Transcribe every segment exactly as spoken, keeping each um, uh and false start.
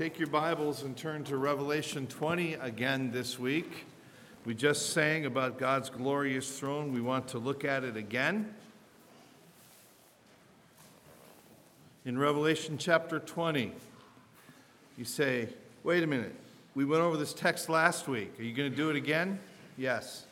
Take your Bibles and turn to Revelation twenty again this week. We just sang about God's glorious throne. We want to look at it again. In Revelation chapter twenty, you say, wait a minute, we went over this text last week. Are you going to do it again? Yes.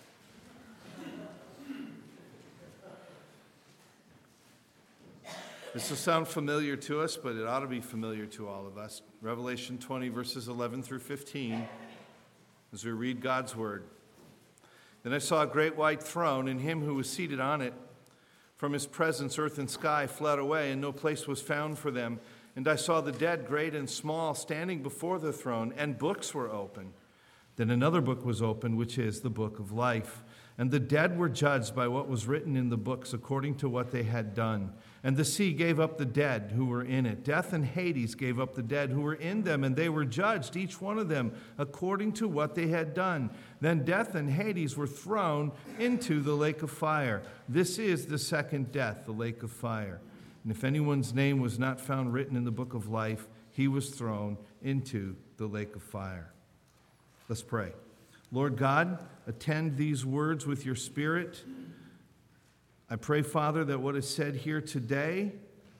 This will sound familiar to us, but it ought to be familiar to all of us. Revelation twenty, verses eleven through fifteen, as we read God's word. Then I saw a great white throne, and him who was seated on it. From his presence, earth and sky fled away, and no place was found for them. And I saw the dead, great and small, standing before the throne, and books were opened. Then another book was opened, which is the book of life. And the dead were judged by what was written in the books according to what they had done. And the sea gave up the dead who were in it. Death and Hades gave up the dead who were in them, and they were judged, each one of them, according to what they had done. Then death and Hades were thrown into the lake of fire. This is the second death, the lake of fire. And if anyone's name was not found written in the book of life, he was thrown into the lake of fire. Let's pray. Lord God, attend these words with your Spirit. I pray, Father, that what is said here today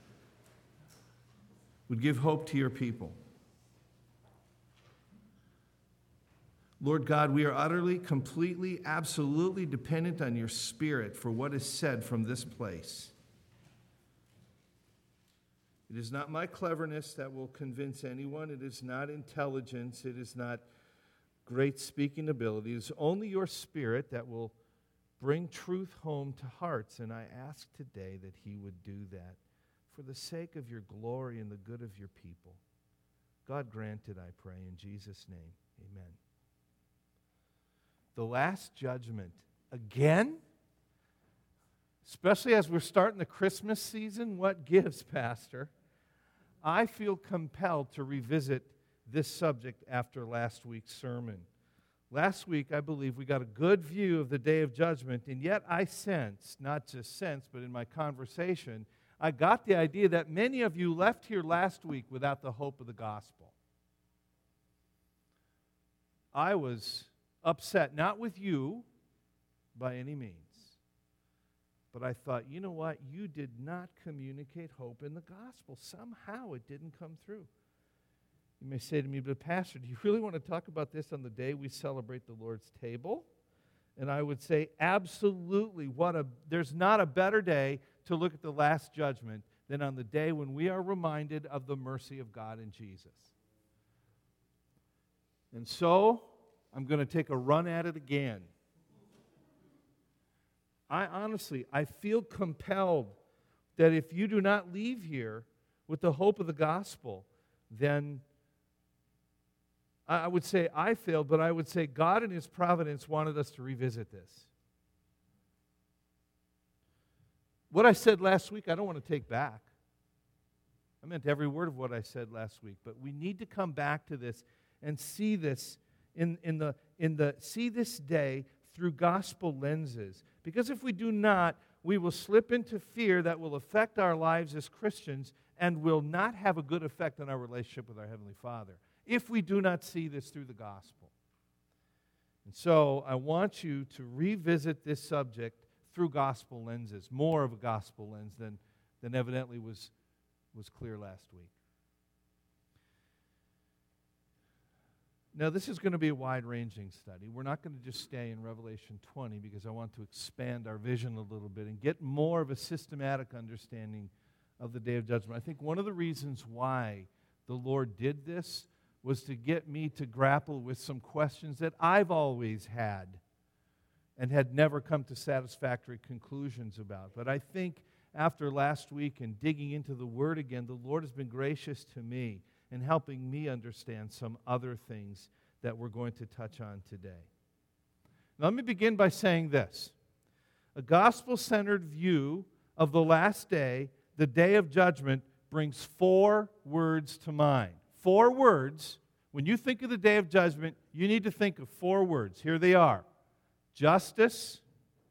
would give hope to your people. Lord God, we are utterly, completely, absolutely dependent on your Spirit for what is said from this place. It is not my cleverness that will convince anyone. It is not intelligence. It is not great speaking ability. It is only your Spirit that will bring truth home to hearts. And I ask today that he would do that for the sake of your glory and the good of your people. God grant it, I pray, in Jesus' name. Amen. The last judgment. Again? Especially as we're starting the Christmas season, what gives, Pastor? I feel compelled to revisit this subject after last week's sermon. Last week, I believe, we got a good view of the day of judgment, and yet I sense, not just sense, but in my conversation, I got the idea that many of you left here last week without the hope of the gospel. I was upset, not with you by any means, but I thought, you know what? You did not communicate hope in the gospel. Somehow it didn't come through. You may say to me, but Pastor, do you really want to talk about this on the day we celebrate the Lord's table? And I would say, absolutely. What a there's not a better day to look at the last judgment than on the day when we are reminded of the mercy of God in Jesus. And so, I'm going to take a run at it again. I honestly, I feel compelled that if you do not leave here with the hope of the gospel, then I would say I failed, but I would say God in His providence wanted us to revisit this. What I said last week, I don't want to take back. I meant every word of what I said last week, but we need to come back to this and see this in, in the in the see this day through gospel lenses. Because if we do not, we will slip into fear that will affect our lives as Christians and will not have a good effect on our relationship with our Heavenly Father if we do not see this through the gospel. And so I want you to revisit this subject through gospel lenses, more of a gospel lens than, than evidently was, was clear last week. Now, this is going to be a wide-ranging study. We're not going to just stay in Revelation twenty because I want to expand our vision a little bit and get more of a systematic understanding of the day of judgment. I think one of the reasons why the Lord did this was to get me to grapple with some questions that I've always had and had never come to satisfactory conclusions about. But I think after last week and digging into the Word again, the Lord has been gracious to me in helping me understand some other things that we're going to touch on today. Now, let me begin by saying this. A gospel-centered view of the last day, the day of judgment, brings four words to mind. Four words. When you think of the day of judgment, you need to think of four words. Here they are. Justice,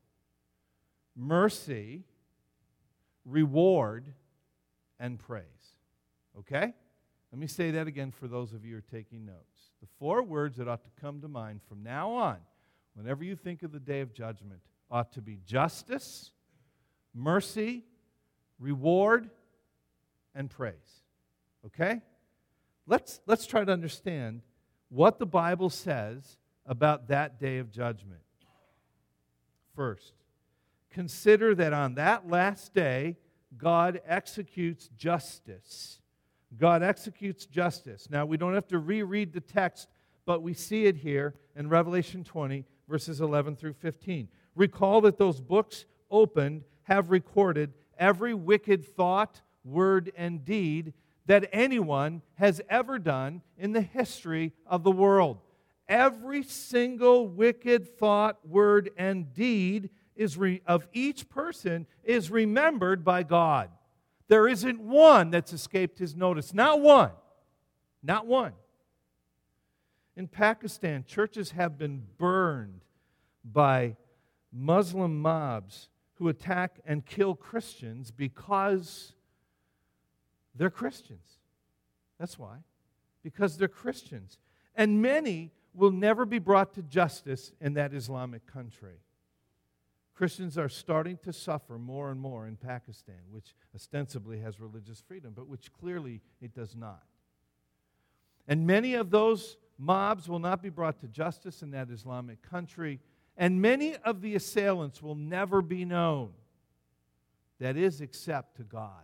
mercy, reward, and praise. Okay? Let me say that again for those of you who are taking notes. The four words that ought to come to mind from now on, whenever you think of the day of judgment, ought to be justice, mercy, reward, and praise. Okay? Let's, let's try to understand what the Bible says about that day of judgment. First, consider that on that last day, God executes justice. God executes justice. Now, we don't have to reread the text, but we see it here in Revelation twenty, verses eleven through fifteen. Recall that those books opened have recorded every wicked thought, word, and deed that anyone has ever done in the history of the world. Every single wicked thought, word, and deed is re- of each person is remembered by God. There isn't one that's escaped His notice. Not one. Not one. In Pakistan, churches have been burned by Muslim mobs who attack and kill Christians because they're Christians. That's why. Because they're Christians. And many will never be brought to justice in that Islamic country. Christians are starting to suffer more and more in Pakistan, which ostensibly has religious freedom, but which clearly it does not. And many of those mobs will not be brought to justice in that Islamic country, and many of the assailants will never be known. That is, except to God.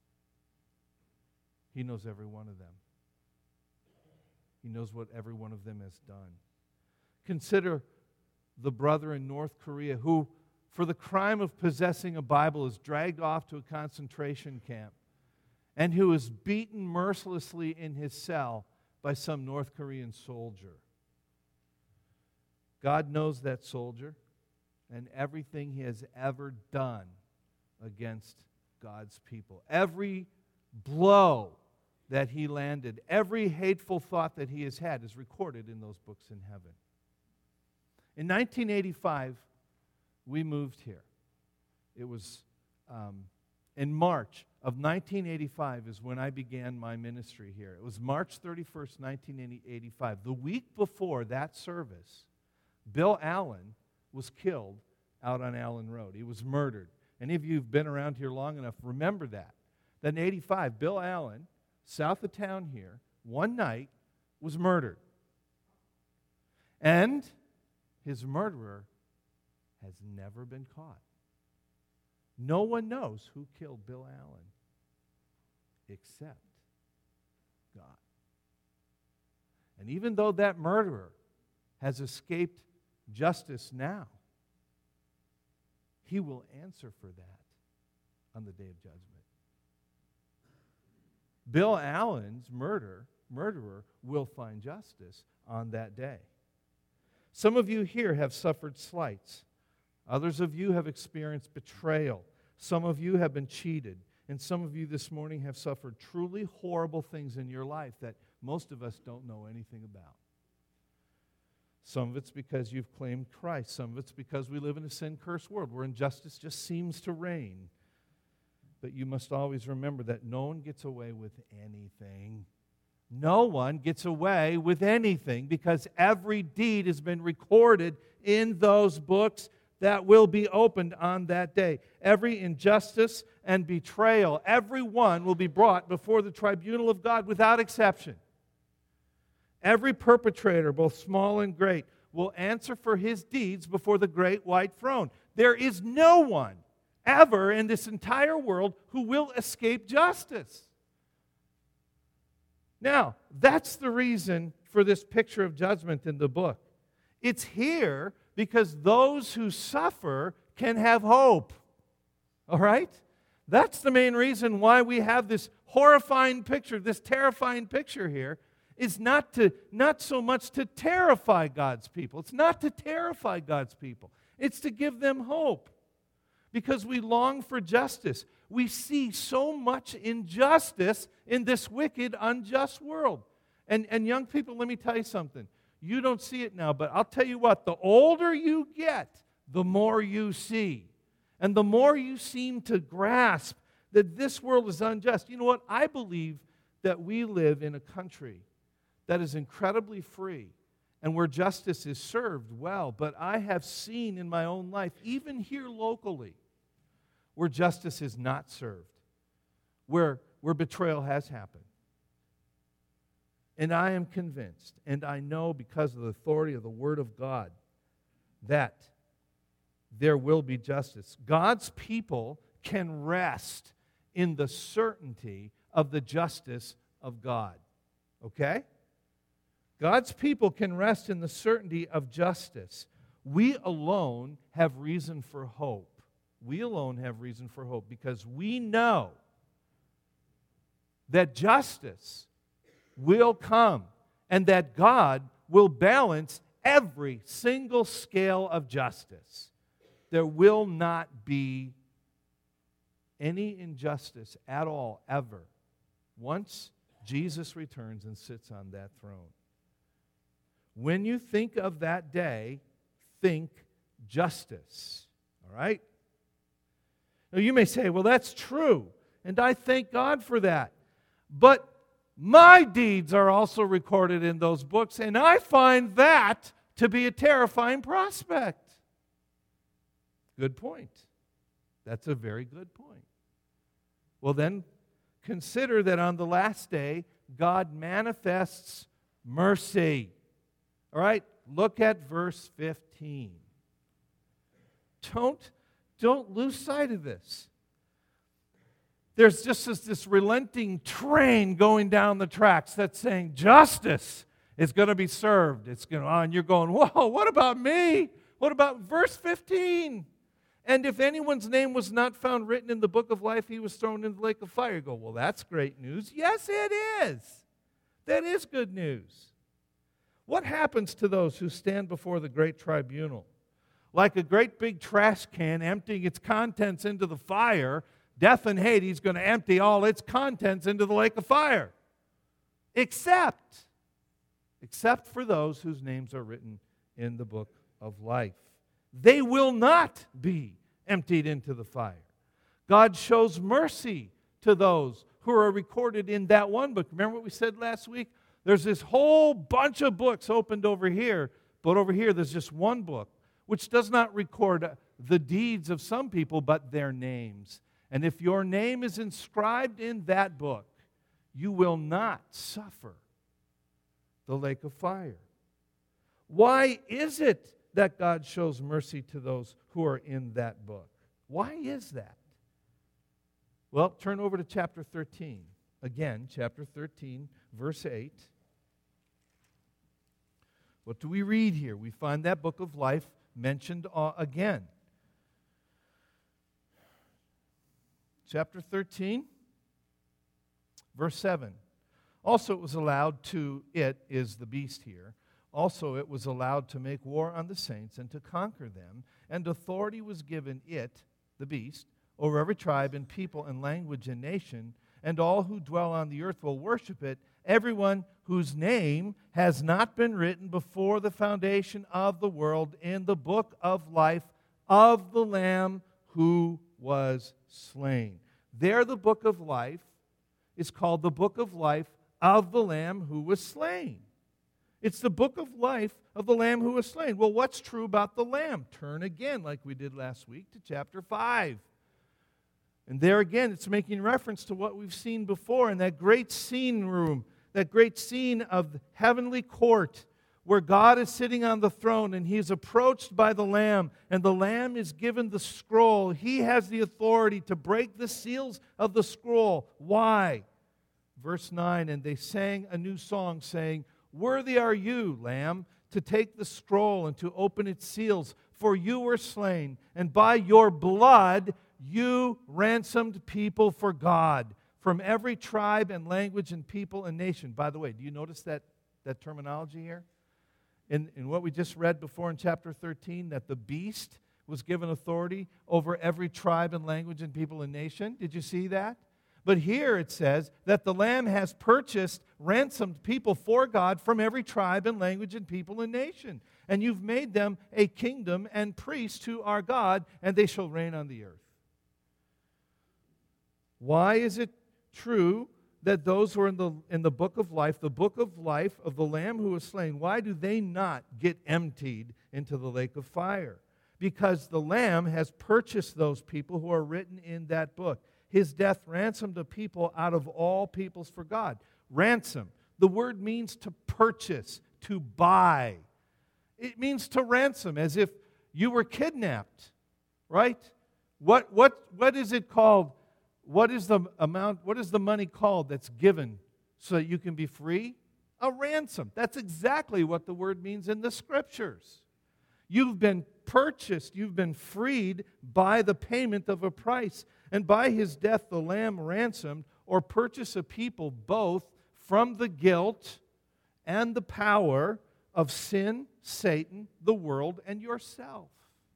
He knows every one of them. He knows what every one of them has done. Consider the brother in North Korea who, for the crime of possessing a Bible, is dragged off to a concentration camp and who is beaten mercilessly in his cell by some North Korean soldier. God knows that soldier and everything he has ever done against God's people. Every blow that he landed, every hateful thought that he has had is recorded in those books in heaven. In nineteen eighty-five, we moved here. It was um, in March of nineteen eighty-five is when I began my ministry here. It was March thirty-first, nineteen eighty-five. The week before that service, Bill Allen was killed out on Allen Road. He was murdered. Any of you who've been around here long enough remember that. Then in eighty-five, Bill Allen, south of town here, one night was murdered. And his murderer has never been caught. No one knows who killed Bill Allen except God. And even though that murderer has escaped justice now, he will answer for that on the day of judgment. Bill Allen's murder, murderer will find justice on that day. Some of you here have suffered slights. Others of you have experienced betrayal. Some of you have been cheated. And some of you this morning have suffered truly horrible things in your life that most of us don't know anything about. Some of it's because you've claimed Christ. Some of it's because we live in a sin-cursed world where injustice just seems to reign. But you must always remember that no one gets away with anything. No one gets away with anything because every deed has been recorded in those books that will be opened on that day. Every injustice and betrayal, every one will be brought before the tribunal of God without exception. Every perpetrator, both small and great, will answer for his deeds before the great white throne. There is no one ever in this entire world who will escape justice. Now, that's the reason for this picture of judgment in the book. It's here because those who suffer can have hope. All right? That's the main reason why we have this horrifying picture, this terrifying picture here, is not to not so much to terrify God's people. It's not to terrify God's people. It's to give them hope. Because we long for justice. We see so much injustice in this wicked, unjust world. And, and young people, let me tell you something. You don't see it now, but I'll tell you what, the older you get, the more you see. And the more you seem to grasp that this world is unjust. You know what? I believe that we live in a country that is incredibly free and where justice is served well, but I have seen in my own life, even here locally, where justice is not served, where, where betrayal has happened. And I am convinced, and I know because of the authority of the Word of God, that there will be justice. God's people can rest in the certainty of the justice of God. Okay? God's people can rest in the certainty of justice. We alone have reason for hope. We alone have reason for hope because we know that justice will come and that God will balance every single scale of justice. There will not be any injustice at all, ever, once Jesus returns and sits on that throne. When you think of that day, think justice. All right? Now you may say, well, that's true, and I thank God for that. But my deeds are also recorded in those books, and I find that to be a terrifying prospect. Good point. That's a very good point. Well, then, consider that on the last day, God manifests mercy. All right? Look at verse fifteen. Don't, don't lose sight of this. There's just this, this relenting train going down the tracks that's saying justice is going to be served. It's going to, oh, and you're going, whoa, what about me? What about verse fifteen? And if anyone's name was not found written in the book of life, he was thrown into the lake of fire. You go, well, that's great news. Yes, it is. That is good news. What happens to those who stand before the great tribunal? Like a great big trash can emptying its contents into the fire, death and Hades is going to empty all its contents into the lake of fire. Except, except for those whose names are written in the book of life. They will not be emptied into the fire. God shows mercy to those who are recorded in that one book. Remember what we said last week? There's this whole bunch of books opened over here, but over here there's just one book, which does not record the deeds of some people, but their names. And if your name is inscribed in that book, you will not suffer the lake of fire. Why is it that God shows mercy to those who are in that book? Why is that? Well, turn over to chapter thirteen. Again, chapter thirteen, verse eight. What do we read here? We find that book of life mentioned uh, again. Chapter thirteen, verse seven. Also it was allowed to, it is the beast here, also it was allowed to make war on the saints and to conquer them, and authority was given it, the beast, over every tribe and people and language and nation, and all who dwell on the earth will worship it, everyone whose name has not been written before the foundation of the world in the book of life of the Lamb who was slain. There the book of life is called the book of life of the Lamb who was slain. It's the book of life of the Lamb who was slain. Well, what's true about the Lamb? Turn again, like we did last week, to chapter five. And there again, it's making reference to what we've seen before in that great scene room, that great scene of the heavenly court where God is sitting on the throne and He is approached by the Lamb, and the Lamb is given the scroll. He has the authority to break the seals of the scroll. Why? Verse nine, and they sang a new song saying, "Worthy are you, Lamb, to take the scroll and to open its seals, for you were slain, and by your blood you ransomed people for God from every tribe and language and people and nation." By the way, do you notice that, that terminology here? In, in what we just read before in chapter thirteen, that the beast was given authority over every tribe and language and people and nation. Did you see that? But here it says that the Lamb has purchased, ransomed people for God from every tribe and language and people and nation. And you've made them a kingdom and priests to our God, and they shall reign on the earth. Why is it true that those who are in the, in the book of life, the book of life of the Lamb who was slain, why do they not get emptied into the lake of fire? Because the Lamb has purchased those people who are written in that book. His death ransomed a people out of all peoples for God. Ransom. The word means to purchase, to buy. It means to ransom, as if you were kidnapped, right? What, what, what is it called? What is the amount, what is the money called that's given so that you can be free? A ransom. That's exactly what the word means in the Scriptures. You've been purchased, you've been freed by the payment of a price. And by his death the Lamb ransomed or purchased a people both from the guilt and the power of sin, Satan, the world, and yourself.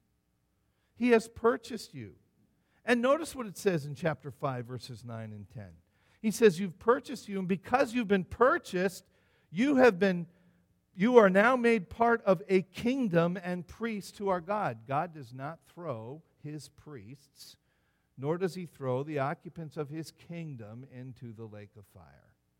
He has purchased you. And notice what it says in chapter five, verses nine and ten. He says, you've purchased you, and because you've been purchased, you have been, you are now made part of a kingdom and priests to our God. God does not throw his priests, nor does he throw the occupants of his kingdom into the lake of fire.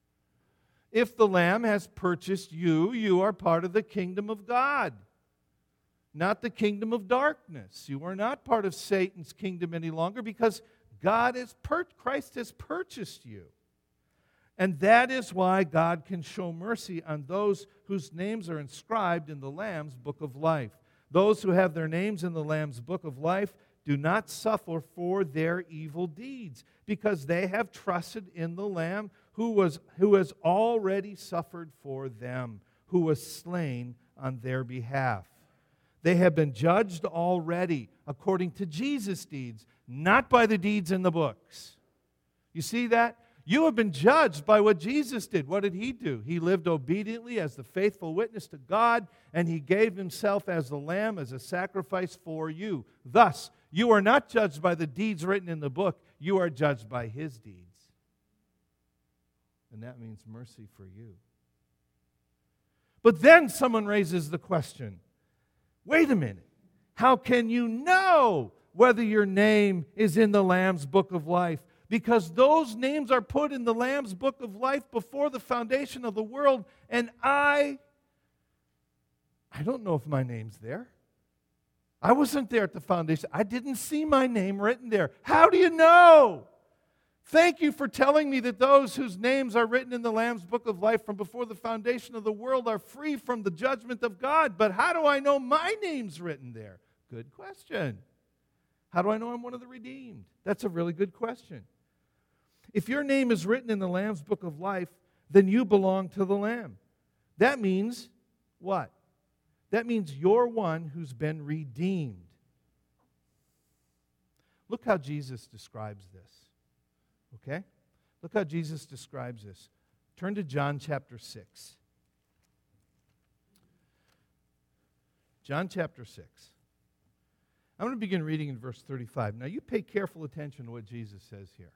If the Lamb has purchased you, you are part of the kingdom of God, not the kingdom of darkness. You are not part of Satan's kingdom any longer because God is per- Christ has purchased you. And that is why God can show mercy on those whose names are inscribed in the Lamb's book of life. Those who have their names in the Lamb's book of life do not suffer for their evil deeds because they have trusted in the Lamb who was who has already suffered for them, who was slain on their behalf. They have been judged already according to Jesus' deeds, not by the deeds in the books. You see that? You have been judged by what Jesus did. What did he do? He lived obediently as the faithful witness to God, and he gave himself as the Lamb, as a sacrifice for you. Thus, you are not judged by the deeds written in the book. You are judged by his deeds. And that means mercy for you. But then someone raises the question, wait a minute, how can you know whether your name is in the Lamb's book of life? Because those names are put in the Lamb's book of life before the foundation of the world, and I, I don't know if my name's there. I wasn't there at the foundation. I didn't see my name written there. How do you know? Thank you for telling me that those whose names are written in the Lamb's book of life from before the foundation of the world are free from the judgment of God. But how do I know my name's written there? Good question. How do I know I'm one of the redeemed? That's a really good question. If your name is written in the Lamb's book of life, then you belong to the Lamb. That means what? That means you're one who's been redeemed. Look how Jesus describes this. Okay? Look how Jesus describes this. Turn to John chapter six. John chapter six. I'm going to begin reading in verse thirty-five. Now you pay careful attention to what Jesus says here.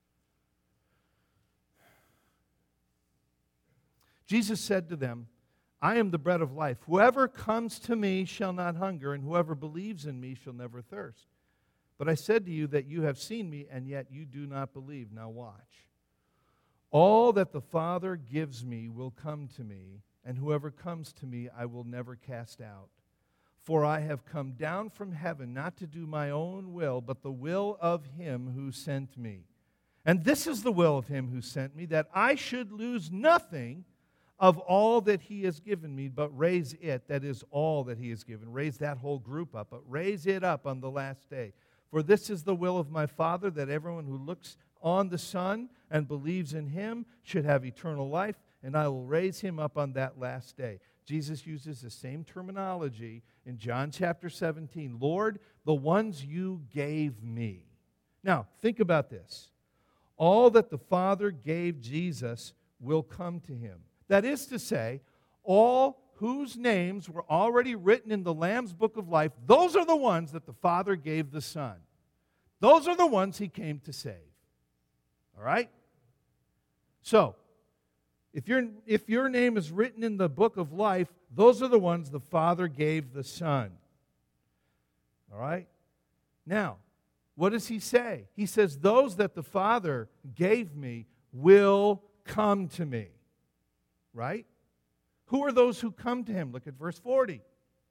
Jesus said to them, I am the bread of life. Whoever comes to me shall not hunger, and whoever believes in me shall never thirst. But I said to you that you have seen me, and yet you do not believe. Now watch. All that the Father gives me will come to me, and whoever comes to me I will never cast out. For I have come down from heaven not to do my own will, but the will of him who sent me. And this is the will of him who sent me, that I should lose nothing of all that he has given me, but raise it, that is all that he has given. Raise that whole group up, but raise it up on the last day. For this is the will of my Father, that everyone who looks on the Son and believes in him should have eternal life, and I will raise him up on that last day. Jesus uses the same terminology in John chapter seventeen. Lord, the ones you gave me. Now, think about this. All that the Father gave Jesus will come to him. That is to say, all whose names were already written in the Lamb's book of life, those are the ones that the Father gave the Son. Those are the ones he came to save. All right? So, if your, if your name is written in the book of life, those are the ones the Father gave the Son. All right? Now, what does he say? He says, those that the Father gave me will come to me. Right? Who are those who come to him? Look at verse forty.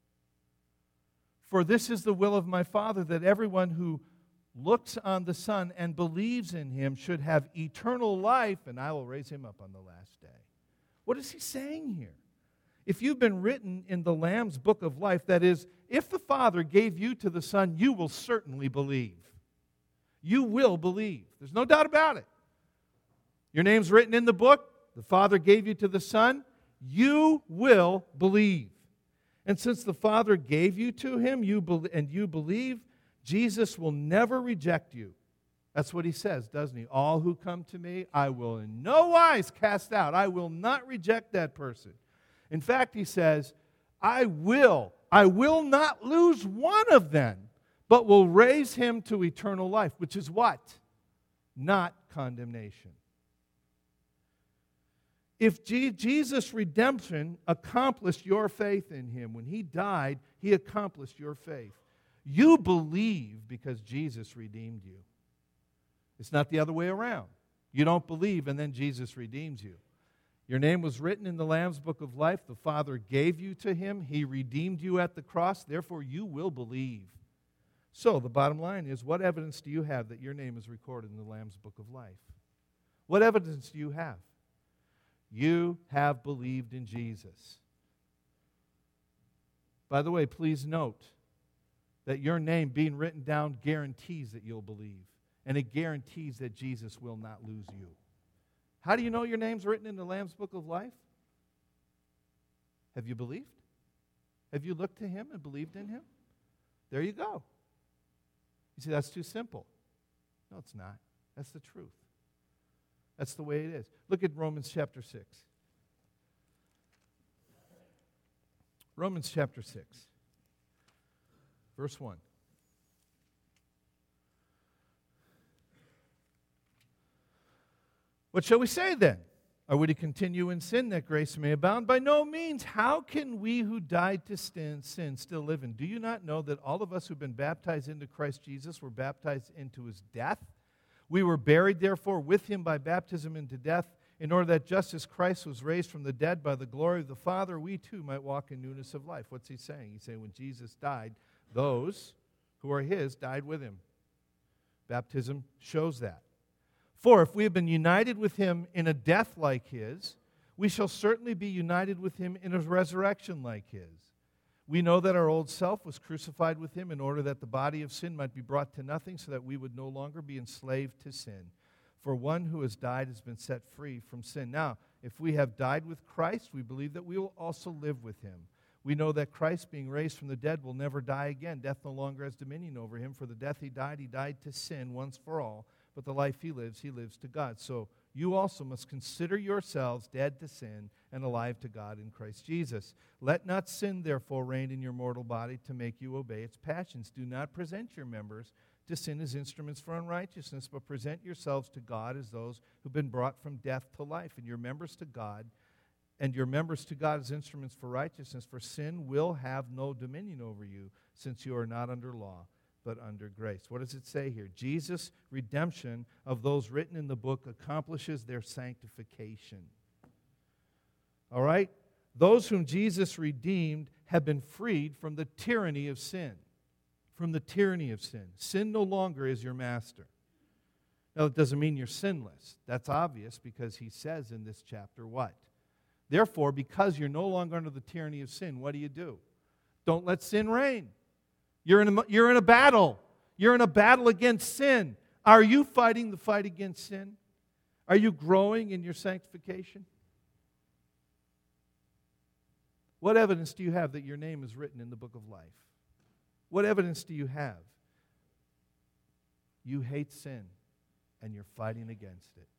For this is the will of my Father, that everyone who looks on the Son and believes in him should have eternal life, and I will raise him up on the last day. What is he saying here? If you've been written in the Lamb's book of life, that is, if the Father gave you to the Son, you will certainly believe. You will believe. There's no doubt about it. Your name's written in the book. The Father gave you to the Son. You will believe. And since the Father gave you to him you be- and you believe, Jesus will never reject you. That's what he says, doesn't he? All who come to me, I will in no wise cast out. I will not reject that person. In fact, he says, I will, I will not lose one of them, but will raise him to eternal life, which is what? Not condemnation. If G- Jesus' redemption accomplished your faith in him, when he died, he accomplished your faith. You believe because Jesus redeemed you. It's not the other way around. You don't believe and then Jesus redeems you. Your name was written in the Lamb's book of life. The Father gave you to him. He redeemed you at the cross. Therefore, you will believe. So, the bottom line is, what evidence do you have that your name is recorded in the Lamb's book of life? What evidence do you have? You have believed in Jesus. By the way, please note that your name being written down guarantees that you'll believe. And it guarantees that Jesus will not lose you. How do you know your name's written in the Lamb's book of life? Have you believed? Have you looked to him and believed in him? There you go. You see, that's too simple. No, it's not. That's the truth. That's the way it is. Look at Romans chapter six. Romans chapter six, verse one. What shall we say then? Are we to continue in sin that grace may abound? By no means. How can we who died to sin, sin still live in? Do you not know that all of us who've been baptized into Christ Jesus were baptized into his death? We were buried, therefore, with him by baptism into death, in order that just as Christ was raised from the dead by the glory of the Father, we too might walk in newness of life. What's he saying? He's saying when Jesus died, those who are his died with him. Baptism shows that. For if we have been united with him in a death like his, we shall certainly be united with him in a resurrection like his. We know that our old self was crucified with him in order that the body of sin might be brought to nothing, so that we would no longer be enslaved to sin. For one who has died has been set free from sin. Now, if we have died with Christ, we believe that we will also live with him. We know that Christ, being raised from the dead, will never die again. Death no longer has dominion over him. For the death he died, he died to sin once for all. But the life he lives, he lives to God. So you also must consider yourselves dead to sin and alive to God in Christ Jesus. Let not sin, therefore, reign in your mortal body to make you obey its passions. Do not present your members to sin as instruments for unrighteousness, but present yourselves to God as those who've been brought from death to life, and your members to God, and your members to God as instruments for righteousness. For sin will have no dominion over you, since you are not under law, but under grace. What does it say here? Jesus' redemption of those written in the book accomplishes their sanctification. All right? Those whom Jesus redeemed have been freed from the tyranny of sin. From the tyranny of sin. Sin no longer is your master. Now, it doesn't mean you're sinless. That's obvious because he says in this chapter what? Therefore, because you're no longer under the tyranny of sin, what do you do? Don't let sin reign. You're in, a, you're in a battle. You're in a battle against sin. Are you fighting the fight against sin? Are you growing in your sanctification? What evidence do you have that your name is written in the book of life? What evidence do you have? You hate sin, and you're fighting against it.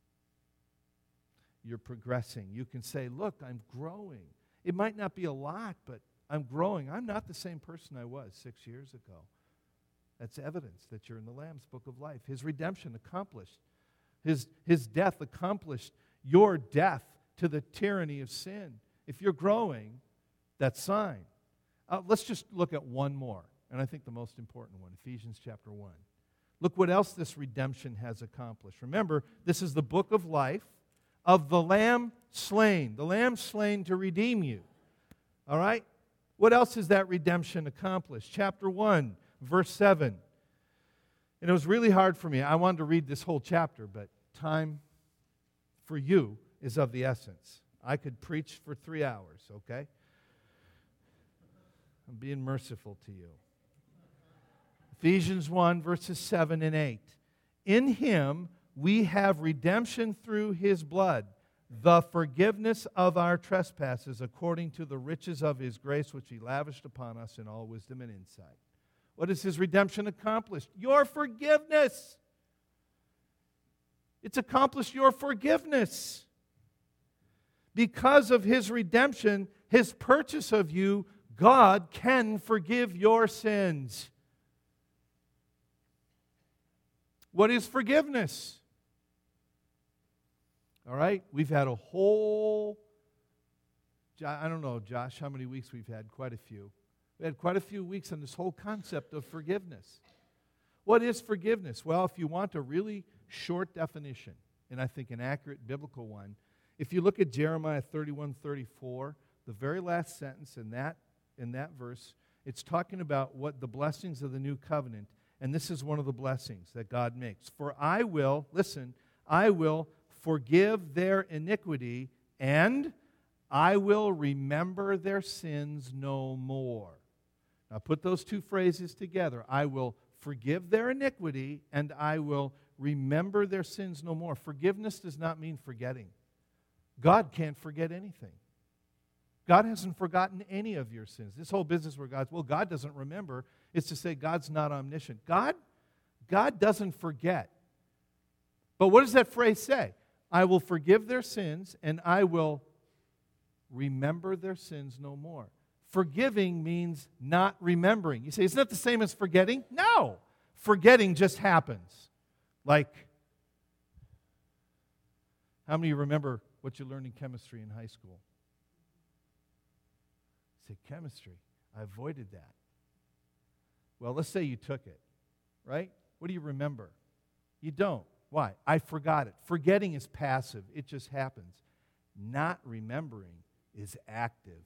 You're progressing. You can say, look, I'm growing. It might not be a lot, but I'm growing. I'm not the same person I was six years ago. That's evidence that you're in the Lamb's book of life. His redemption accomplished. His, his death accomplished your death to the tyranny of sin. If you're growing, that's sign. Uh, let's just look at one more, and I think the most important one, Ephesians chapter one. Look what else this redemption has accomplished. Remember, this is the book of life of the Lamb slain. The Lamb slain to redeem you. All right? What else has that redemption accomplished? Chapter one, verse seven. And it was really hard for me. I wanted to read this whole chapter, but time for you is of the essence. I could preach for three hours, okay? I'm being merciful to you. Ephesians one, verses seven and eight. In Him we have redemption through His blood, the forgiveness of our trespasses according to the riches of His grace which He lavished upon us in all wisdom and insight. What has His redemption accomplished? Your forgiveness. It's accomplished your forgiveness. Because of His redemption, His purchase of you, God can forgive your sins. What is forgiveness? All right, we've had a whole, I don't know, Josh, how many weeks we've had? Quite a few. We had quite a few weeks on this whole concept of forgiveness. What is forgiveness? Well, if you want a really short definition, and I think an accurate biblical one, if you look at Jeremiah thirty-one thirty-four, the very last sentence in that, in that verse, it's talking about what the blessings of the new covenant, and this is one of the blessings that God makes. For I will, listen, I will forgive their iniquity, and I will remember their sins no more. Now put those two phrases together. I will forgive their iniquity, and I will remember their sins no more. Forgiveness does not mean forgetting. God can't forget anything. God hasn't forgotten any of your sins. This whole business where God's, well, God doesn't remember, is to say God's not omniscient. God, God doesn't forget. But what does that phrase say? I will forgive their sins, and I will remember their sins no more. Forgiving means not remembering. You say, isn't that the same as forgetting? No. Forgetting just happens. Like, how many of you remember what you learned in chemistry in high school? You say, chemistry. I avoided that. Well, let's say you took it, right? What do you remember? You don't. Why? I forgot it. Forgetting is passive. It just happens. Not remembering is active.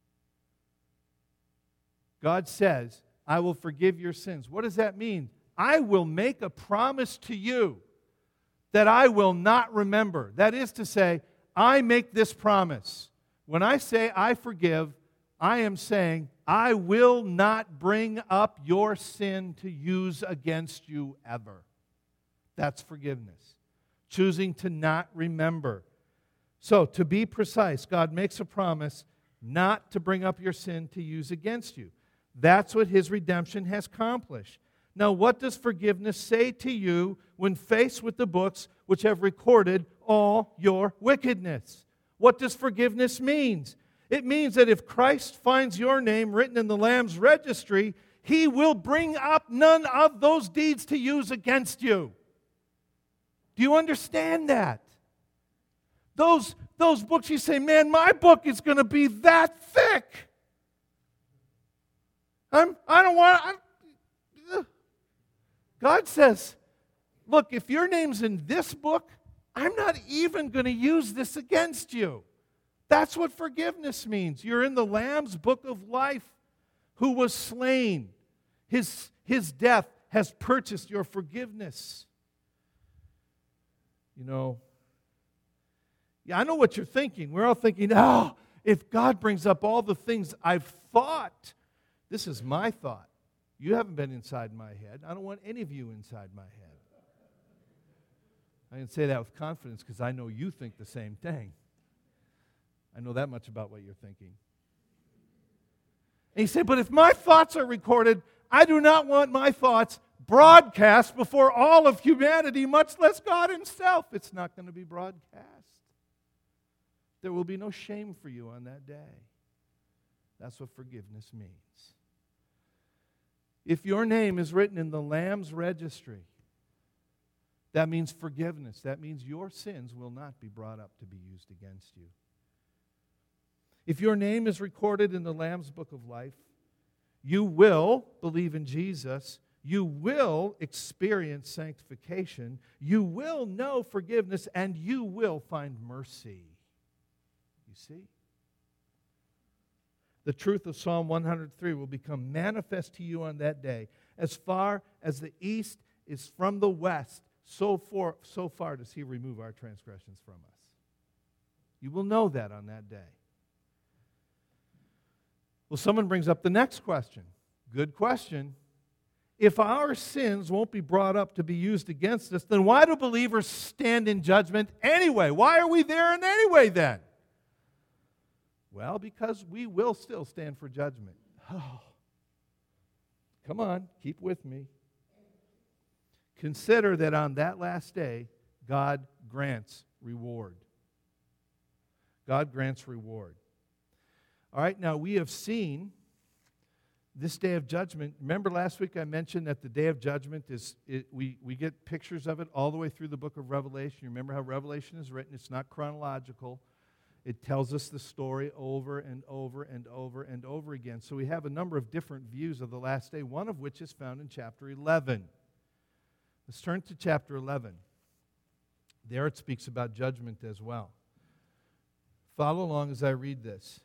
God says, I will forgive your sins. What does that mean? I will make a promise to you that I will not remember. That is to say, I make this promise. When I say I forgive, I am saying I will not bring up your sin to use against you ever. That's forgiveness. Choosing to not remember. So, to be precise, God makes a promise not to bring up your sin to use against you. That's what His redemption has accomplished. Now, what does forgiveness say to you when faced with the books which have recorded all your wickedness? What does forgiveness mean? It means that if Christ finds your name written in the Lamb's registry, He will bring up none of those deeds to use against you. Do you understand that? Those, those books, you say, man, my book is going to be that thick. I'm, I don't want to. God says, look, if your name's in this book, I'm not even going to use this against you. That's what forgiveness means. You're in the Lamb's book of life, who was slain. His, his death has purchased your forgiveness. You know, yeah, I know what you're thinking. We're all thinking, oh, if God brings up all the things I've thought, this is my thought. You haven't been inside my head. I don't want any of you inside my head. I can say that with confidence because I know you think the same thing. I know that much about what you're thinking. And you say, but if my thoughts are recorded, I do not want my thoughts broadcast before all of humanity, much less God Himself. It's not going to be broadcast. There will be no shame for you on that day. That's what forgiveness means. If your name is written in the Lamb's registry, that means forgiveness. That means your sins will not be brought up to be used against you. If your name is recorded in the Lamb's book of life, you will believe in Jesus. you will experience sanctification, you will know forgiveness, and you will find mercy. You see? The truth of Psalm one hundred three will become manifest to you on that day. As far as the east is from the west, so far, so far does He remove our transgressions from us. You will know that on that day. Well, someone brings up the next question. Good question. If our sins won't be brought up to be used against us, then why do believers stand in judgment anyway? Why are we there in anyway then? Well, because we will still stand for judgment. Oh. Come on, keep with me. Consider that on that last day, God grants reward. God grants reward. All right, now we have seen this day of judgment. Remember last week I mentioned that the day of judgment is, it, we, we get pictures of it all the way through the book of Revelation. You remember how Revelation is written? It's not chronological. It tells us the story over and over and over and over again. So we have a number of different views of the last day, one of which is found in chapter eleven. Let's turn to chapter eleven. There it speaks about judgment as well. Follow along as I read this.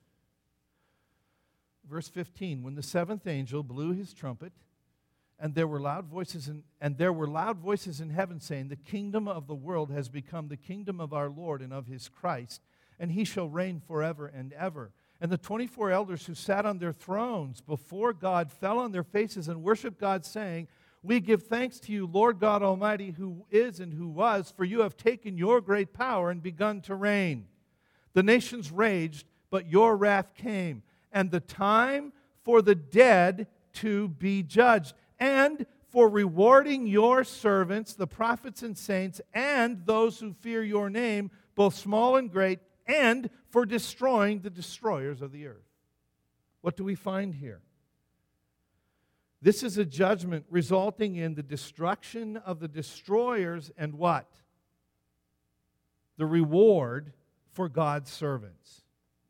Verse fifteen, when the seventh angel blew his trumpet, and there were loud voices in, and there were loud voices in heaven saying, the kingdom of the world has become the kingdom of our Lord and of His Christ, and He shall reign forever and ever. And the twenty-four elders who sat on their thrones before God fell on their faces and worshiped God, saying, we give thanks to you, Lord God Almighty, who is and who was, for you have taken your great power and begun to reign. The nations raged, but your wrath came, and the time for the dead to be judged, and for rewarding your servants, the prophets and saints, and those who fear your name, both small and great, and for destroying the destroyers of the earth. What do we find here? This is a judgment resulting in the destruction of the destroyers and what? The reward for God's servants.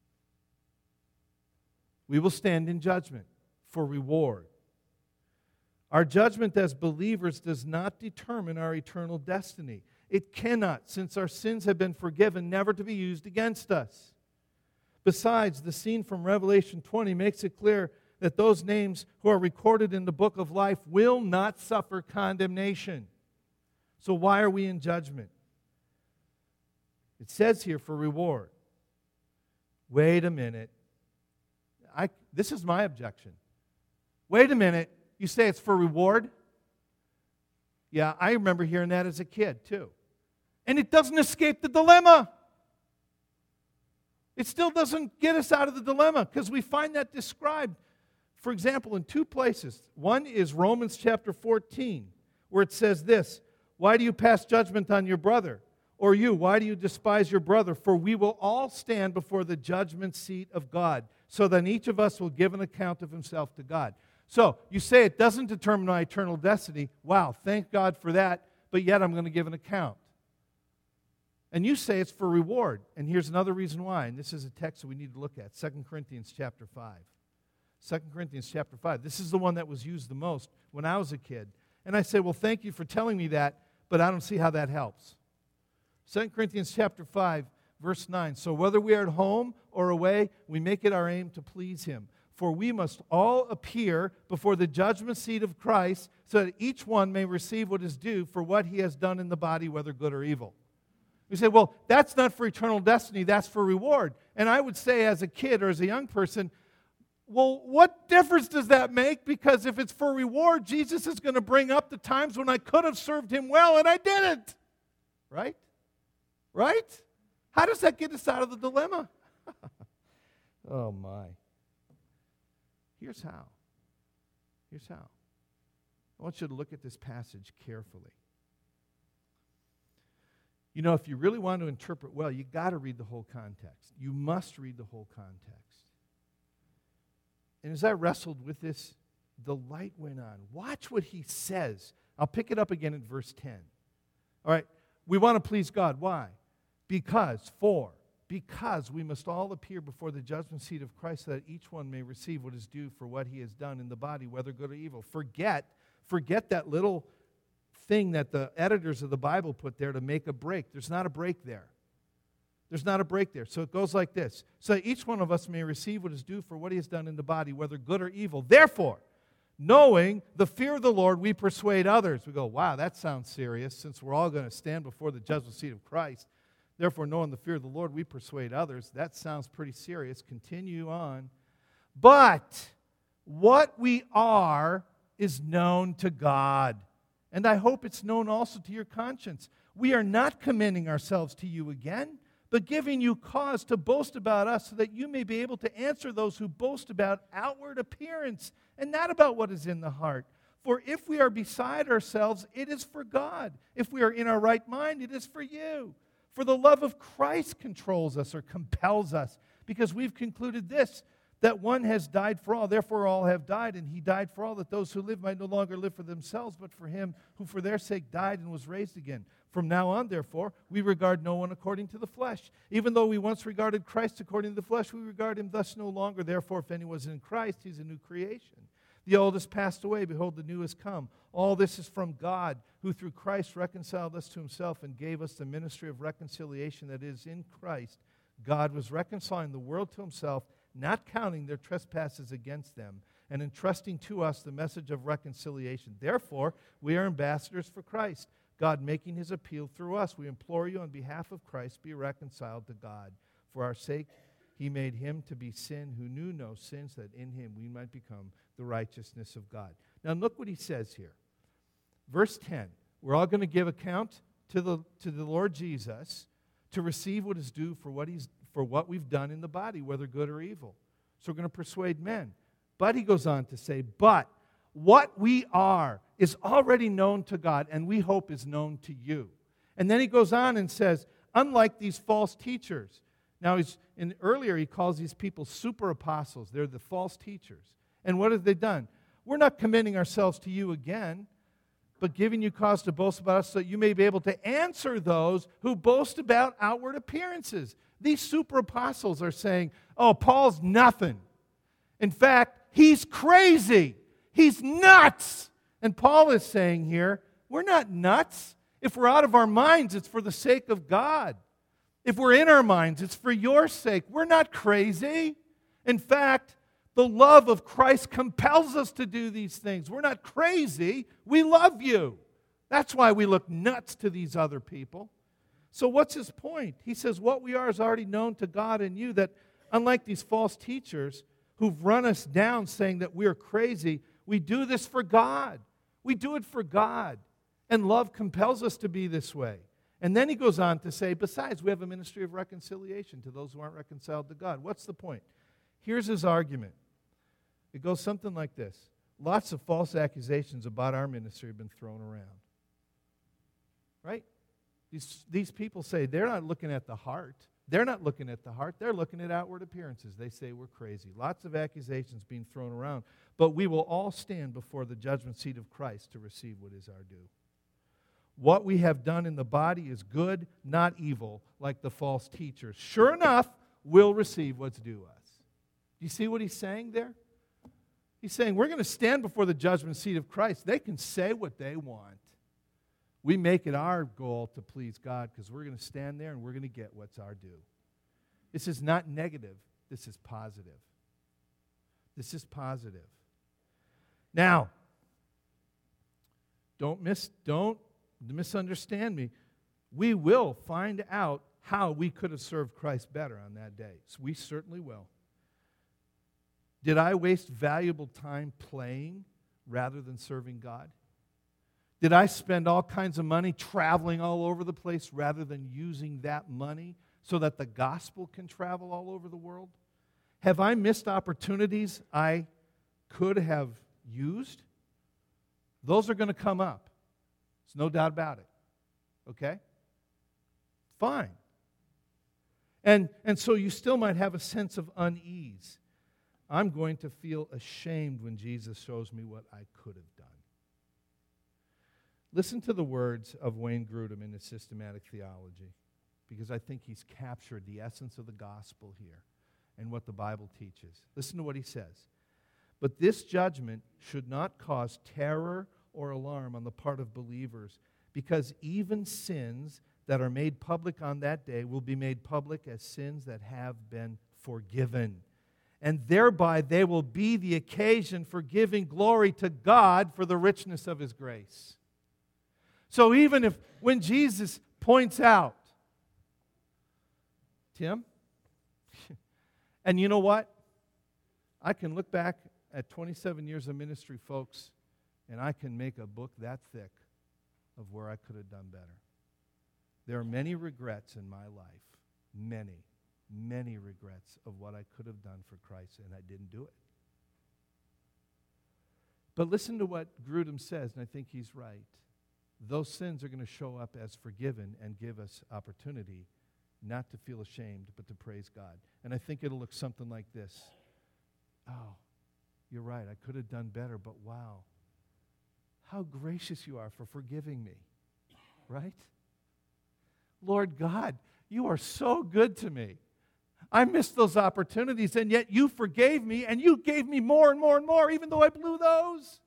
We will stand in judgment for reward. Our judgment as believers does not determine our eternal destiny. It cannot, since our sins have been forgiven, never to be used against us. Besides, the scene from Revelation twenty makes it clear that those names who are recorded in the book of life will not suffer condemnation. So why are we in judgment? It says here for reward. Wait a minute. I, this is my objection. Wait a minute. You say it's for reward? Yeah, I remember hearing that as a kid too. And it doesn't escape the dilemma. It still doesn't get us out of the dilemma because we find that described, for example, in two places. One is Romans chapter fourteen, where it says this, why do you pass judgment on your brother? Or you, why do you despise your brother? For we will all stand before the judgment seat of God. So then each of us will give an account of himself to God. So you say it doesn't determine my eternal destiny. Wow, thank God for that, but yet I'm going to give an account. And you say it's for reward. And here's another reason why, and this is a text that we need to look at, Second Corinthians chapter five. Second Corinthians chapter five. This is the one that was used the most when I was a kid. And I say, well, thank you for telling me that, but I don't see how that helps. Second Corinthians chapter five, verse nine. So whether we are at home or away, we make it our aim to please Him. For we must all appear before the judgment seat of Christ, so that each one may receive what is due for what he has done in the body, whether good or evil. You say, well, that's not for eternal destiny, that's for reward. And I would say as a kid or as a young person, well, what difference does that make? Because if it's for reward, Jesus is going to bring up the times when I could have served Him well and I didn't. Right? Right? How does that get us out of the dilemma? Oh, my. Here's how. Here's how. I want you to look at this passage carefully. You know, if you really want to interpret well, you got to read the whole context. You must read the whole context. And as I wrestled with this, the light went on. Watch what he says. I'll pick it up again in verse ten. All right, we want to please God. Why? Because, for, because we must all appear before the judgment seat of Christ, so that each one may receive what is due for what he has done in the body, whether good or evil. Forget, Forget that little thing that the editors of the Bible put there to make a break. There's not a break there. There's not a break there. So it goes like this. So each one of us may receive what is due for what he has done in the body, whether good or evil. Therefore, knowing the fear of the Lord, we persuade others. We go, wow, that sounds serious, since we're all going to stand before the judgment seat of Christ. Therefore, knowing the fear of the Lord, we persuade others. That sounds pretty serious. Continue on. But what we are is known to God. And I hope it's known also to your conscience. We are not commending ourselves to you again, but giving you cause to boast about us, so that you may be able to answer those who boast about outward appearance and not about what is in the heart. For if we are beside ourselves, it is for God. If we are in our right mind, it is for you. For the love of Christ controls us or compels us, because we've concluded this, that one has died for all, therefore all have died, and he died for all, that those who live might no longer live for themselves, but for him who for their sake died and was raised again. From now on, therefore, we regard no one according to the flesh. Even though we once regarded Christ according to the flesh, we regard him thus no longer. Therefore, if anyone is in Christ, he's a new creation. The old has passed away, behold, the new has come. All this is from God, who through Christ reconciled us to himself and gave us the ministry of reconciliation, that is, in Christ, God was reconciling the world to himself, not counting their trespasses against them, and entrusting to us the message of reconciliation. Therefore, we are ambassadors for Christ, God making his appeal through us. We implore you on behalf of Christ, be reconciled to God. For our sake, he made him to be sin who knew no sins, that in him we might become the righteousness of God. Now look what he says here. Verse ten, we're all going to give account to the, to the Lord Jesus to receive what is due for what he's for what we've done in the body, whether good or evil. So we're going to persuade men. But he goes on to say, but what we are is already known to God, and we hope is known to you. And then he goes on and says, unlike these false teachers. Now, he's, in, earlier he calls these people super apostles. They're the false teachers. And what have they done? We're not commending ourselves to you again, but giving you cause to boast about us, so that you may be able to answer those who boast about outward appearances. These super apostles are saying, oh, Paul's nothing. In fact, he's crazy. He's nuts. And Paul is saying here, we're not nuts. If we're out of our minds, it's for the sake of God. If we're in our minds, it's for your sake. We're not crazy. In fact, the love of Christ compels us to do these things. We're not crazy. We love you. That's why we look nuts to these other people. So what's his point? He says what we are is already known to God and you, that unlike these false teachers who've run us down saying that we're crazy, we do this for God. We do it for God. And love compels us to be this way. And then he goes on to say, besides, we have a ministry of reconciliation to those who aren't reconciled to God. What's the point? Here's his argument. It goes something like this. Lots of false accusations about our ministry have been thrown around. Right? These, these people say they're not looking at the heart. They're not looking at the heart. They're looking at outward appearances. They say we're crazy. Lots of accusations being thrown around. But we will all stand before the judgment seat of Christ to receive what is our due. What we have done in the body is good, not evil, like the false teachers. Sure enough, we'll receive what's due us. Do you see what he's saying there? He's saying we're going to stand before the judgment seat of Christ. They can say what they want. We make it our goal to please God, because we're going to stand there and we're going to get what's our due. This is not negative. This is positive. This is positive. Now, don't miss, don't misunderstand me. We will find out how we could have served Christ better on that day. So we certainly will. Did I waste valuable time playing rather than serving God? Did I spend all kinds of money traveling all over the place rather than using that money so that the gospel can travel all over the world? Have I missed opportunities I could have used? Those are going to come up. There's no doubt about it. Okay? Fine. And, and so you still might have a sense of unease. I'm going to feel ashamed when Jesus shows me what I could have done. Listen to the words of Wayne Grudem in his systematic theology, because I think he's captured the essence of the gospel here and what the Bible teaches. Listen to what he says. But this judgment should not cause terror or alarm on the part of believers, because even sins that are made public on that day will be made public as sins that have been forgiven. And thereby they will be the occasion for giving glory to God for the richness of His grace. So even if, when Jesus points out, Tim, and you know what? I can look back at twenty-seven years of ministry, folks, and I can make a book that thick of where I could have done better. There are many regrets in my life, many, many regrets of what I could have done for Christ, and I didn't do it. But listen to what Grudem says, and I think he's right. Those sins are going to show up as forgiven and give us opportunity not to feel ashamed, but to praise God. And I think it'll look something like this. Oh, you're right, I could have done better, but wow, how gracious you are for forgiving me, right? Lord God, you are so good to me. I missed those opportunities, and yet you forgave me, and you gave me more and more and more, even though I blew those.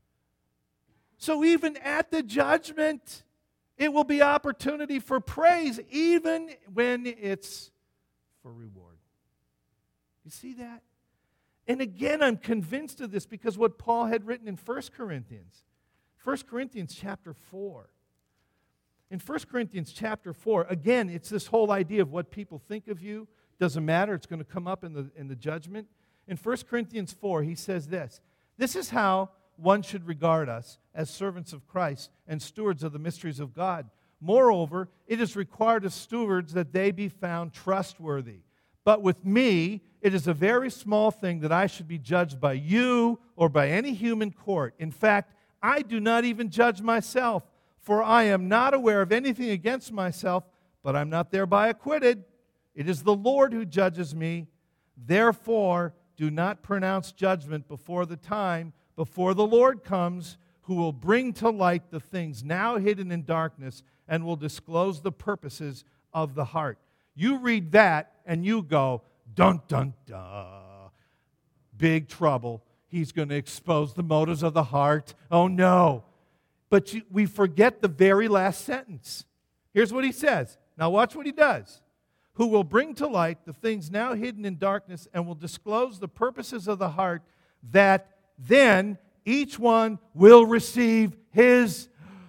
So even at the judgment, it will be opportunity for praise, even when it's for reward. You see that? And again, I'm convinced of this because what Paul had written in First Corinthians. First Corinthians chapter four. In First Corinthians chapter four, again, it's this whole idea of what people think of you. Doesn't matter, it's going to come up in the, in the judgment. In First Corinthians four, he says this, "This is how one should regard us as servants of Christ and stewards of the mysteries of God. Moreover, it is required of stewards that they be found trustworthy. But with me, it is a very small thing that I should be judged by you or by any human court. In fact, I do not even judge myself, for I am not aware of anything against myself, but I'm not thereby acquitted. It is the Lord who judges me. Therefore, do not pronounce judgment before the time, before the Lord comes, who will bring to light the things now hidden in darkness and will disclose the purposes of the heart." You read that and you go, dun, dun, dun. Big trouble. He's going to expose the motives of the heart. Oh, no. But you, we forget the very last sentence. Here's what he says. Now watch what he does. "Who will bring to light the things now hidden in darkness and will disclose the purposes of the heart, that then each one will receive his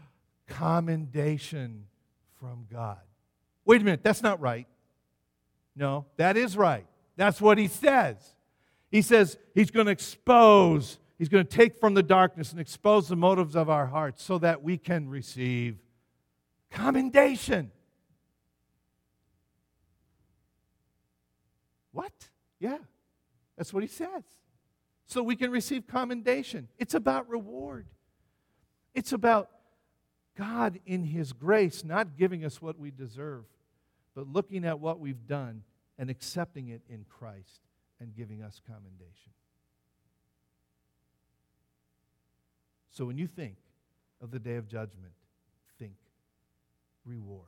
commendation from God." Wait a minute, that's not right. No, that is right. That's what he says. He says he's going to expose, he's going to take from the darkness and expose the motives of our hearts so that we can receive commendation. What? Yeah, that's what he says. So we can receive commendation. It's about reward. It's about God in His grace not giving us what we deserve, but looking at what we've done and accepting it in Christ and giving us commendation. So when you think of the day of judgment, think reward.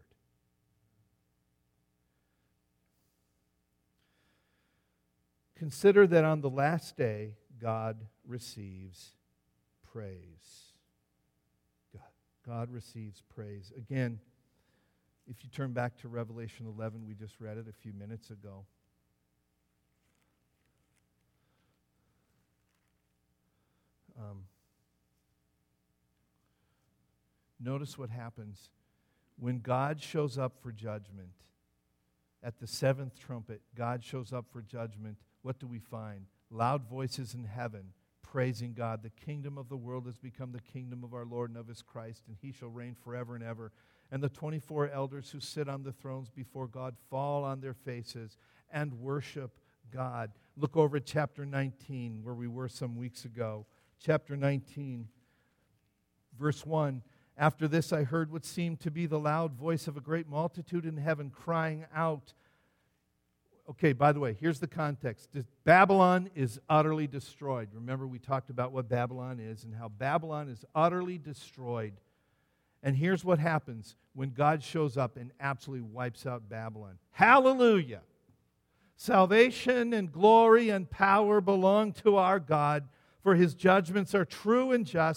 Consider that on the last day, God receives praise. God, God receives praise. Again, if you turn back to Revelation eleven, we just read it a few minutes ago. Um, notice what happens when God shows up for judgment. At the seventh trumpet, God shows up for judgment. What do we find? Loud voices in heaven praising God. The kingdom of the world has become the kingdom of our Lord and of His Christ, and He shall reign forever and ever. And the twenty-four elders who sit on the thrones before God fall on their faces and worship God. Look over at chapter nineteen, where we were some weeks ago. Chapter nineteen, verse one. "After this I heard what seemed to be the loud voice of a great multitude in heaven crying out." Okay, by the way, here's the context. Babylon is utterly destroyed. Remember, we talked about what Babylon is and how Babylon is utterly destroyed. And here's what happens when God shows up and absolutely wipes out Babylon. Hallelujah! Salvation and glory and power belong to our God, for His judgments are true and just.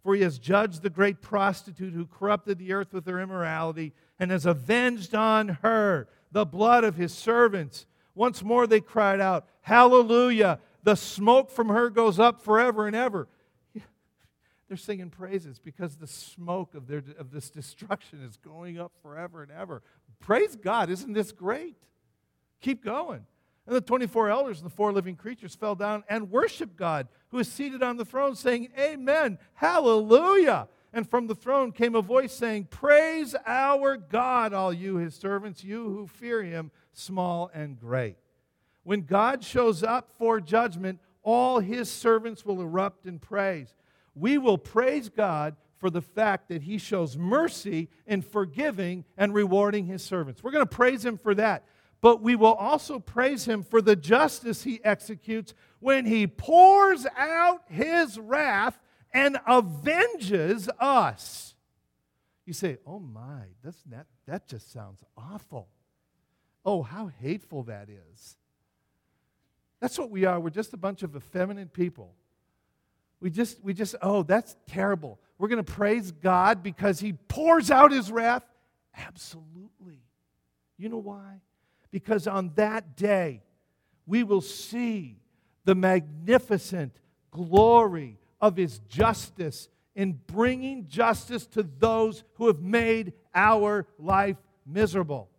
For he has judged the great prostitute who corrupted the earth with her immorality and has avenged on her the blood of his servants. Once more they cried out, Hallelujah! The smoke from her goes up forever and ever. They're singing praises because the smoke of, their, of this destruction is going up forever and ever. Praise God. Isn't this great? Keep going. And the twenty-four elders and the four living creatures fell down and worshiped God, who is seated on the throne, saying, Amen, hallelujah. And from the throne came a voice saying, Praise our God, all you his servants, you who fear him, small and great. When God shows up for judgment, all his servants will erupt in praise. We will praise God for the fact that he shows mercy in forgiving and rewarding his servants. We're going to praise him for that. But we will also praise him for the justice he executes when he pours out his wrath and avenges us. You say, oh my, that's, that, that just sounds awful. Oh, how hateful that is. That's what we are. We're just a bunch of effeminate people. We just, we just, oh, that's terrible. We're going to praise God because he pours out his wrath? Absolutely. You know why? Because on that day, we will see the magnificent glory of his justice in bringing justice to those who have made our life miserable.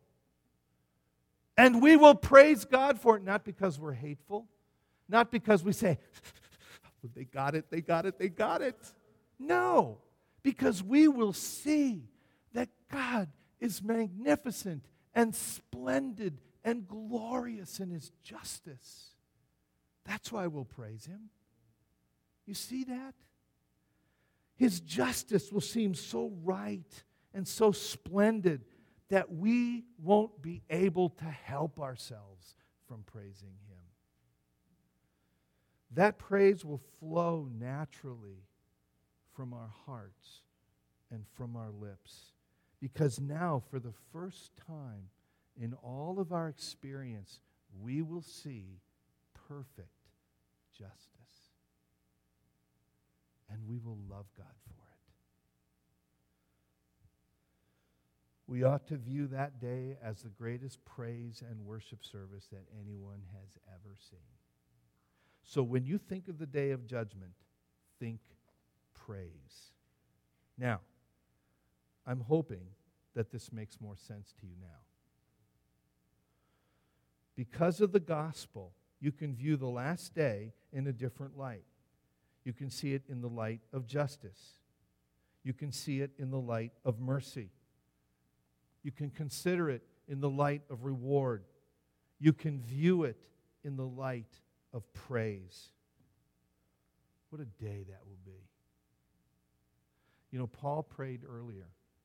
And we will praise God for it, not because we're hateful, not because we say, they got it, they got it, they got it. No, because we will see that God is magnificent and splendid and glorious in his justice. That's why we'll praise him. You see that? His justice will seem so right and so splendid that we won't be able to help ourselves from praising him. That praise will flow naturally from our hearts and from our lips. Because now, for the first time in all of our experience, we will see perfect justice. And we will love God for it. We ought to view that day as the greatest praise and worship service that anyone has ever seen. So when you think of the day of judgment, think praise. Now, I'm hoping that this makes more sense to you now. Because of the gospel, you can view the last day in a different light. You can see it in the light of justice. You can see it in the light of mercy. You can consider it in the light of reward. You can view it in the light of praise. What a day that will be. You know, Paul prayed earlier,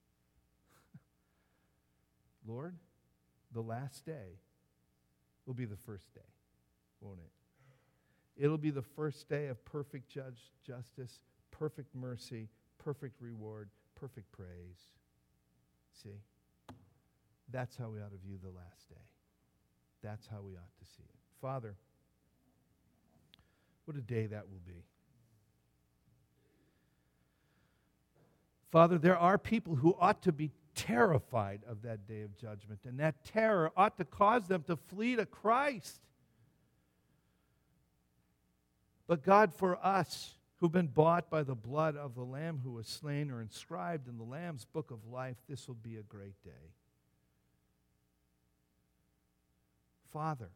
Lord, the last day will be the first day, won't it? It'll be the first day of perfect judge, justice, perfect mercy, perfect reward, perfect praise. See? That's how we ought to view the last day. That's how we ought to see it. Father, what a day that will be. Father, there are people who ought to be terrified of that day of judgment, and that terror ought to cause them to flee to Christ. But God, for us who've been bought by the blood of the Lamb who was slain or inscribed in the Lamb's book of life, this will be a great day. Father,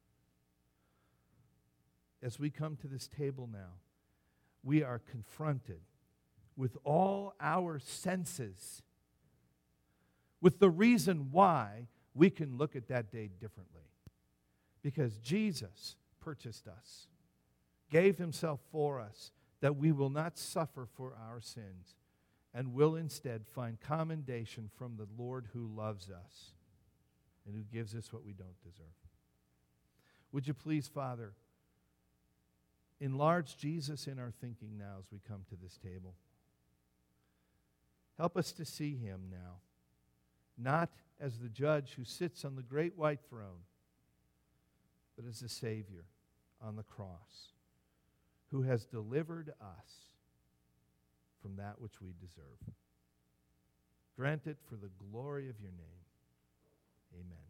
as we come to this table now, we are confronted with all our senses, with the reason why we can look at that day differently. Because Jesus purchased us, gave himself for us, that we will not suffer for our sins, and will instead find commendation from the Lord who loves us and who gives us what we don't deserve. Would you please, Father, enlarge Jesus in our thinking now as we come to this table. Help us to see him now, not as the judge who sits on the great white throne, but as the Savior on the cross, who has delivered us from that which we deserve. Grant it for the glory of your name. Amen.